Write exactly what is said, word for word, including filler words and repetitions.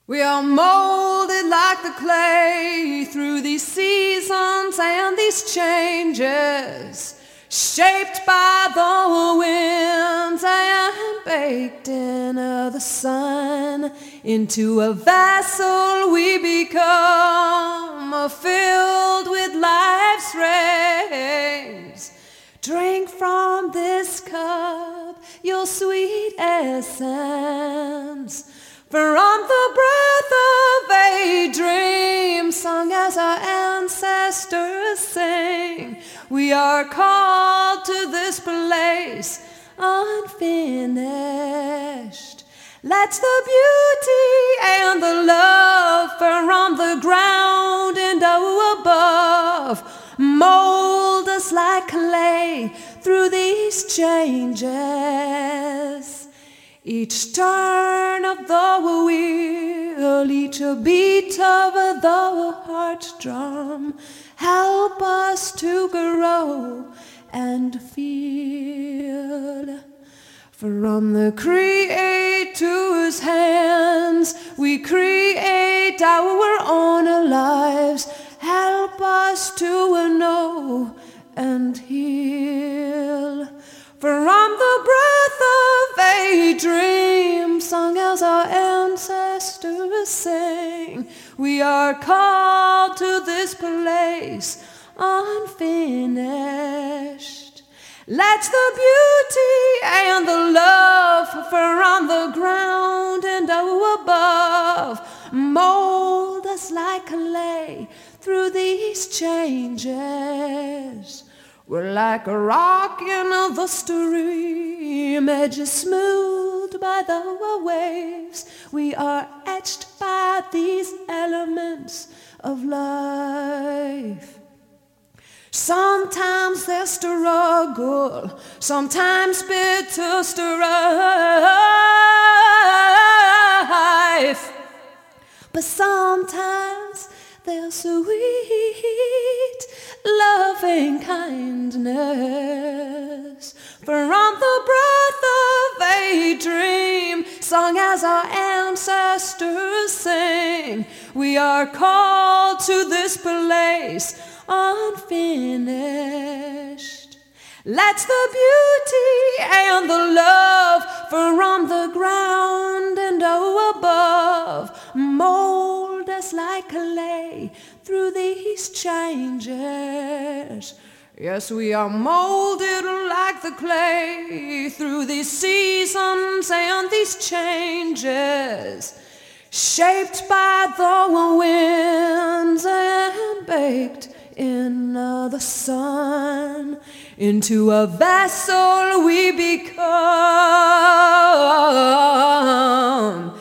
We are molded like the clay through these seasons and these changes, shaped by the winds and baked in the sun. Into a vessel we become, filled with life's rays. Drink from this cup your sweet essence, from the breath of a dream sung as our ancestors sang. We are called to this place unfinished. Let the beauty and the love from the ground and above mold us like clay through these changes. Each turn of the wheel, each beat of the heart drum, help us to grow and feel. From the Creator's hands we create our own lives. Help us to know and heal. From the breath of a dream sung as our ancestors sang, we are called to this place unfinished. Let the beauty and the love from the ground and above mold us like clay through these changes. We're like a rock in the stream, edges smoothed by the waves. We are etched by these elements of life. Sometimes there's struggle, sometimes bitter strife, but sometimes there's sweet, loving kindness. From the breath of a dream sung as our ancestors sang, we are called to this place unfinished. Let the beauty and the love from the ground and above mold us like clay through these changes. Yes, we are molded like the clay through these seasons and these changes, shaped by the winds and baked in the sun. Into a vessel we become,